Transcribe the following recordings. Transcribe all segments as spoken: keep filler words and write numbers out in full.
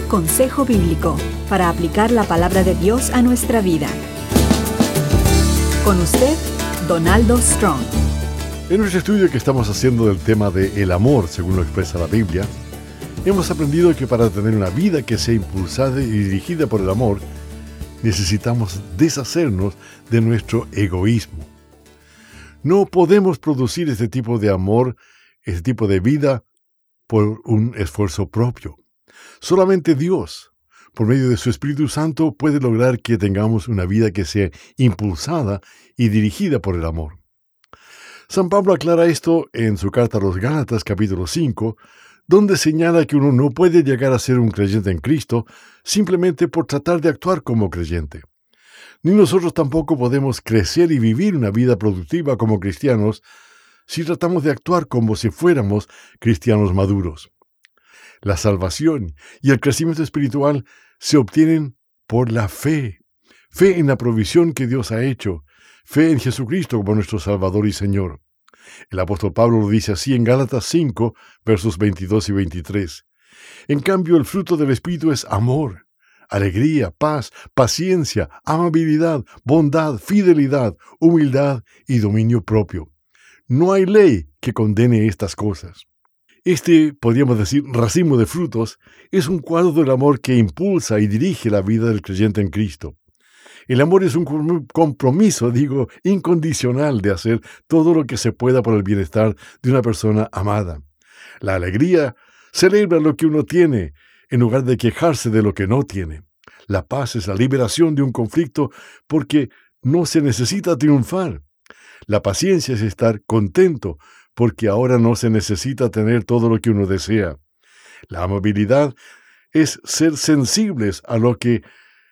Consejo Bíblico para aplicar la palabra de Dios a nuestra vida. Con usted, Donaldo Strong. En nuestro estudio que estamos haciendo del tema de el amor, según lo expresa la Biblia, hemos aprendido que para tener una vida que sea impulsada y dirigida por el amor, necesitamos deshacernos de nuestro egoísmo. No podemos producir este tipo de amor, este tipo de vida, por un esfuerzo propio. Solamente Dios, por medio de su Espíritu Santo, puede lograr que tengamos una vida que sea impulsada y dirigida por el amor. San Pablo aclara esto en su carta a los Gálatas, capítulo cinco, donde señala que uno no puede llegar a ser un creyente en Cristo simplemente por tratar de actuar como creyente. Ni nosotros tampoco podemos crecer y vivir una vida productiva como cristianos si tratamos de actuar como si fuéramos cristianos maduros. La salvación y el crecimiento espiritual se obtienen por la fe. Fe en la provisión que Dios ha hecho. Fe en Jesucristo como nuestro Salvador y Señor. El apóstol Pablo lo dice así en Gálatas cinco, versos veintidós y veintitrés. En cambio, el fruto del Espíritu es amor, alegría, paz, paciencia, amabilidad, bondad, fidelidad, humildad y dominio propio. No hay ley que condene estas cosas. Este, podríamos decir, racimo de frutos es un cuadro del amor que impulsa y dirige la vida del creyente en Cristo. El amor es un compromiso, digo, incondicional de hacer todo lo que se pueda por el bienestar de una persona amada. La alegría celebra lo que uno tiene en lugar de quejarse de lo que no tiene. La paz es la liberación de un conflicto porque no se necesita triunfar. La paciencia es estar contento porque ahora no se necesita tener todo lo que uno desea. La amabilidad es ser sensibles a lo que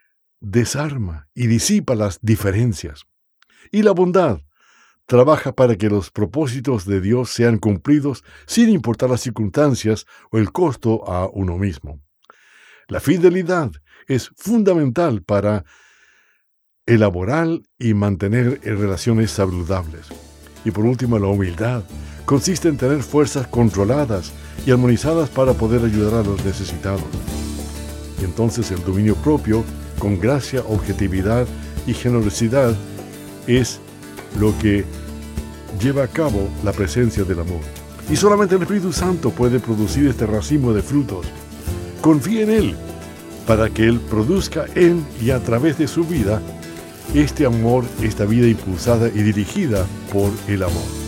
desarma y disipa las diferencias. Y la bondad trabaja para que los propósitos de Dios sean cumplidos sin importar las circunstancias o el costo a uno mismo. La fidelidad es fundamental para elaborar y mantener relaciones saludables. Y por último, la humildad consiste en tener fuerzas controladas y armonizadas para poder ayudar a los necesitados. Y entonces el dominio propio, con gracia, objetividad y generosidad, es lo que lleva a cabo la presencia del amor. Y solamente el Espíritu Santo puede producir este racimo de frutos. Confíe en Él, para que Él produzca en y a través de su vida este amor, esta vida impulsada y dirigida por el amor.